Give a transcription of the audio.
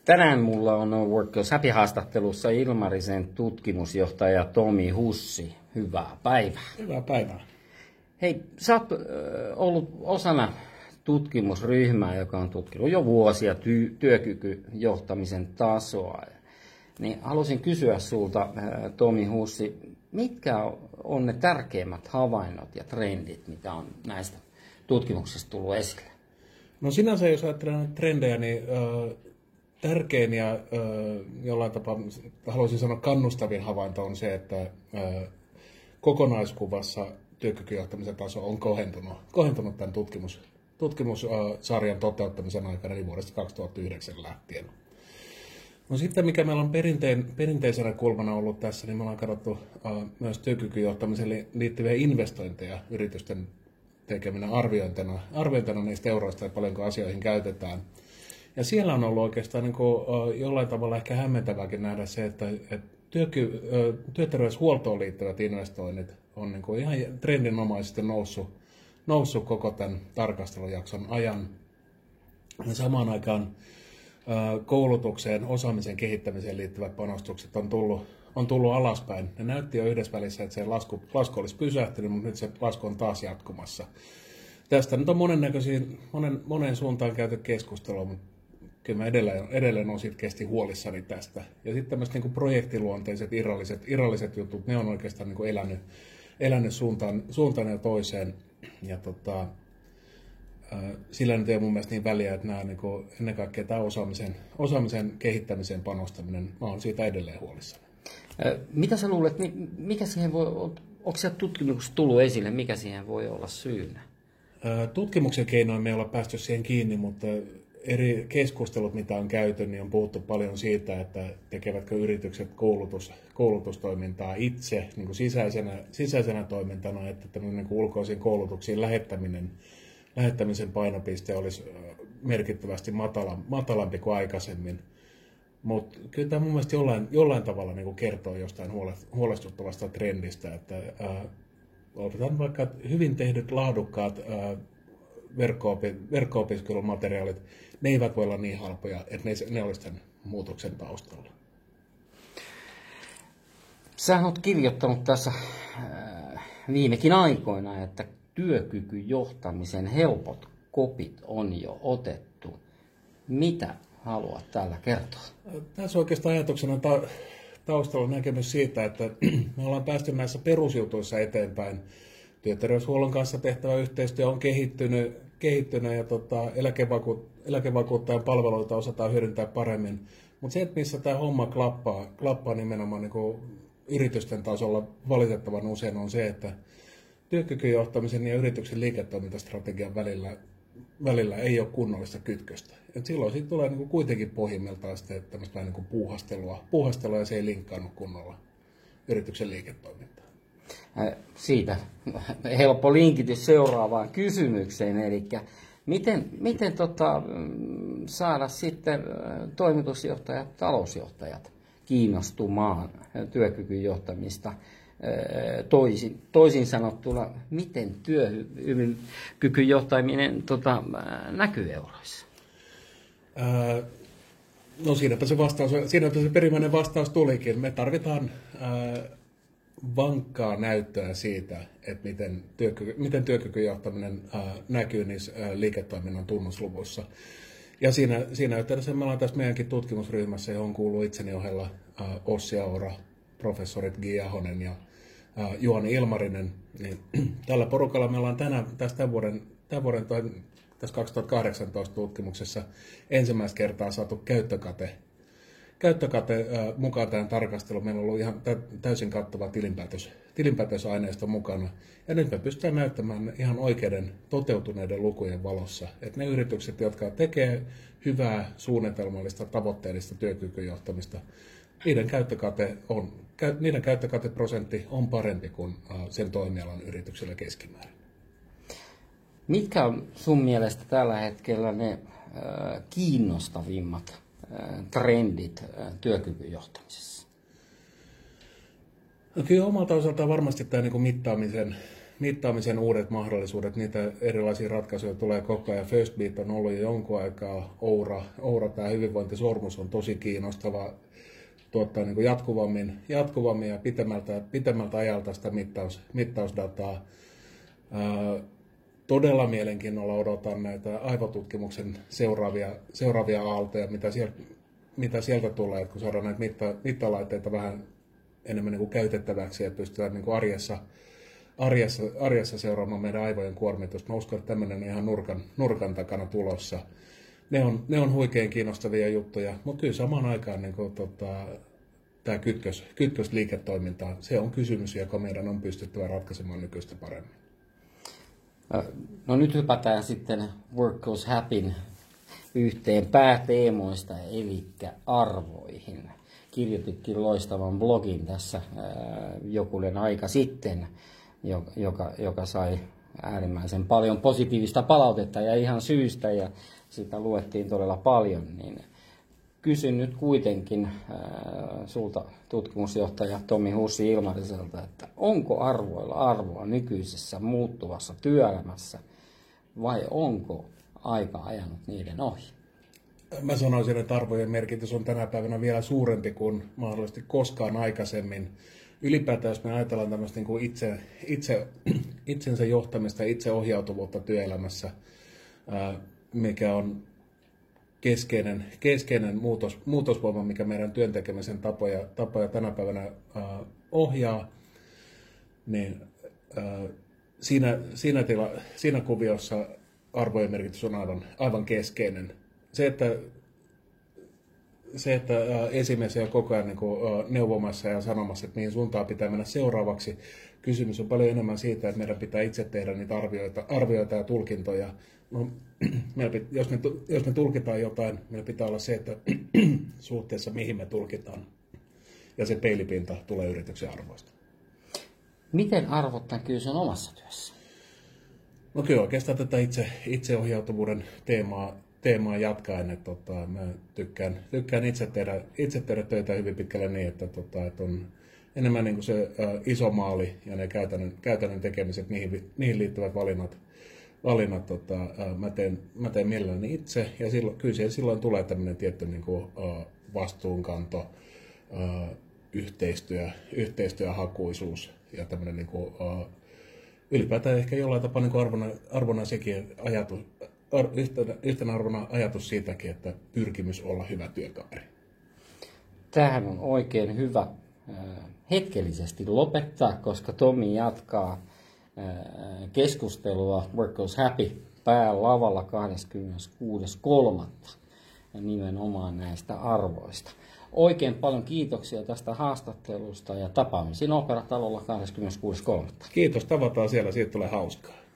Tänään mulla on Workers Happy-haastattelussa Ilmarisen tutkimusjohtaja Tomi Hussi. Hyvää päivää. Hyvää päivää. Hei, sä oot ollut osana tutkimusryhmää, joka on tutkinut jo vuosia työkykyjohtamisen tasoa. Niin haluaisin kysyä sulta, Tomi Hussi, mitkä on ne tärkeimmät havainnot ja trendit, mitä on näistä tutkimuksista tullut esille? No sinänsä, jos ajatellaan trendejä, niin tärkein ja jollain tapaa, haluaisin sanoa kannustavin havainto on se, että kokonaiskuvassa työkykyjohtamisen taso on kohentunut tämän tutkimussarjan toteuttamisen aikana, eli vuodesta 2009 lähtien. No sitten, mikä meillä on perinteisenä kulmana ollut tässä, niin me ollaan katsottu myös työkykyjohtamiseen liittyviä investointeja yritysten tekeminen arviointina niistä euroista ja paljonko asioihin käytetään. Ja siellä on ollut oikeastaan niin kuin, jollain tavalla ehkä hämmentävääkin nähdä se, että työterveyshuoltoon liittyvät investoinnit on niin kuin ihan trendinomaisesti noussut koko tämän tarkastelujakson ajan. Ja samaan aikaan koulutukseen, osaamisen kehittämiseen liittyvät panostukset on tullut alaspäin. Ne näytti jo yhdessä välissä, että se lasku olisi pysähtynyt, mutta nyt se lasku on taas jatkumassa. Tästä nyt on monen suuntaan käyty keskustelua, mutta kyllä mä edelleen olen sitkeästi huolissani tästä. Ja sitten tämmöiset niin kuin projektiluonteiset, irralliset jutut, ne on oikeastaan niin kuin elänyt suuntaan ja toiseen. Ja sillä nyt ei ole mun mielestä niin väliä, että nämä niin kuin, ennen kaikkea tämä osaamisen kehittämiseen panostaminen, mä olen siitä edelleen huolissani. Mitä sä luulet, mikä siihen onko se tutkimuksessa tullut esille, mikä siihen voi olla syynä? Tutkimuksen keinoin me ei olla päästy siihen kiinni, mutta eri keskustelut, mitä on käyty, niin on puhuttu paljon siitä, että tekevätkö yritykset koulutustoimintaa itse niin kuin sisäisenä toimintana, että tämmöinen niin kuin ulkoisiin koulutuksiin lähettämisen painopiste olisi merkittävästi matalampi kuin aikaisemmin. Mutta kyllä tämä mun mielestä jollain tavalla niin kuin kertoo jostain huolestuttavasta trendistä, että otetaan vaikka hyvin tehdyt laadukkaat verkko-opiskelumateriaalit, ne eivät voi olla niin halpoja, että ne olisi tämän muutoksen taustalla. Sä olet kirjoittanut tässä viimekin aikoina, että työkykyjohtamisen helpot kopit on jo otettu. Mitä haluat tällä kertoa? Tässä oikeastaan ajatuksena taustalla näkemys siitä, että me ollaan päästy näissä perusjutuissa eteenpäin. Työterveyshuollon kanssa tehtävä yhteistyö on kehittynyt ja eläkevakuuttajan palveluita osataan hyödyntää paremmin. Mutta se, että missä tämä homma klappaa nimenomaan niin kuin yritysten tasolla valitettavan usein on se, että työkykyjohtamisen ja yrityksen liiketoimintastrategian välillä ei ole kunnollista kytköstä. Et silloin siitä tulee niin kuin kuitenkin pohjimmiltaan tämmöistä niin kuin puuhastelua ja se ei linkkaannut kunnolla yrityksen liiketoimintaan. Siitä helppo linkitys seuraavaan kysymykseen, eli miten saada sitten toimitusjohtajat, talousjohtajat kiinnostumaan työkykyjohtamista toisin sanottuna, miten työkykyjohtaminen näkyy euroissa? No siinäpä se perimmäinen vastaus tulikin. Me tarvitaan vankkaa näyttöä siitä, että miten työkykyjohtaminen näkyy niissä liiketoiminnan tunnusluvuissa. Ja siinä yhteydessä me ollaan tässä meidänkin tutkimusryhmässä, johon kuuluu itseni ohella Ossi Aura, professorit Gi Ahonen ja Juhani Ilmarinen. Niin tällä porukalla me ollaan tämän vuoden 2018 tutkimuksessa ensimmäistä kertaa saatu käyttökate mukaan tähän tarkasteluun. Meillä on ollut ihan täysin kattava tilinpäätösaineisto mukana. Ja nyt me pystytään näyttämään ihan oikeiden toteutuneiden lukujen valossa, että ne yritykset, jotka tekee hyvää, suunnitelmallista, tavoitteellista työkykyjohtamista, niiden käyttökateprosentti on parempi kuin sen toimialan yrityksellä keskimäärin. Mitkä on sun mielestä tällä hetkellä ne kiinnostavimmat trendit työkykyjohtamisessa? No kyllä omalta osaltaan varmasti tämä niin kuin mittaamisen uudet mahdollisuudet, niitä erilaisia ratkaisuja tulee koko ajan. First Beat on ollut jo jonkun aikaa, Oura tämä hyvinvointisormus on tosi kiinnostava, tuottaa niin kuin jatkuvammin ja pitemmältä ajalta sitä mittausdataa. Todella mielenkiinnolla odotan näitä aivotutkimuksen seuraavia aaltoja, mitä sieltä tulee, että kun saadaan näitä mittalaitteita vähän enemmän niin kuin käytettäväksi ja pystytään niin kuin arjessa seuraamaan meidän aivojen kuormitusta. Mä uskon, että tämmöinen on ihan nurkan takana tulossa. Ne on huikein kiinnostavia juttuja, mutta kyllä samaan aikaan niin kuin, tämä kytkös liiketoimintaan, se on kysymys, joka meidän on pystyttävä ratkaisemaan nykyistä paremmin. No nyt hypätään sitten Work Goes Happyn yhteen pääteemoista, eli arvoihin. Kirjoititkin loistavan blogin tässä jokunen aika sitten, joka sai äärimmäisen paljon positiivista palautetta ja ihan syystä, ja sitä luettiin todella paljon. Niin kysyn nyt kuitenkin sulta, tutkimusjohtaja Tomi Hussi-Ilmariselta, että onko arvoilla arvoa nykyisessä muuttuvassa työelämässä vai onko aika ajanut niiden ohi? Mä sanoisin, että arvojen merkitys on tänä päivänä vielä suurempi kuin mahdollisesti koskaan aikaisemmin. Ylipäätään, jos me ajatellaan tämmöistä niin kuin itsensä johtamista ja itseohjautuvuutta työelämässä, mikä on keskeinen muutosvoima, mikä meidän työntekemisen tapoja tänä päivänä ohjaa, niin siinä kuviossa arvojen merkitys on aivan keskeinen. Se, että esimies on koko ajan niin kuin neuvomassa ja sanomassa, että mihin suuntaan pitää mennä seuraavaksi. Kysymys on paljon enemmän siitä, että meidän pitää itse tehdä niitä arvioita ja tulkintoja. No, jos me tulkitaan jotain, meillä pitää olla se, että suhteessa mihin me tulkitaan. Ja se peilipinta tulee yrityksen arvoista. Miten arvot näkyy sen omassa työssä? No kyllä oikeastaan tätä itseohjautuvuuden teemaa jatkaen, että mä tykkään itse tehdä töitä hyvin pitkälle niin, että on enemmän niin kuin se iso maali ja ne käytännön tekemiset, niihin liittyvät valinnat mä teen mielelläni itse, ja kyllä silloin tulee tämmöinen tietty niin kuin, vastuunkanto, yhteistyöhakuisuus ja tämmöinen niin kuin, ylipäätään ehkä jollain tapaa niin kuin arvona sekin ajatus, yhtenä arvona ajatus siitäkin, että pyrkimys olla hyvä työkaveri. Tämähän on oikein hyvä hetkellisesti lopettaa, koska Tomi jatkaa keskustelua Work Goes Happy päälavalla 26.3. ja nimenomaan näistä arvoista. Oikein paljon kiitoksia tästä haastattelusta ja tapaamisiin Ooperatalolla 26.3. Kiitos, tavataan siellä, siitä tulee hauskaa.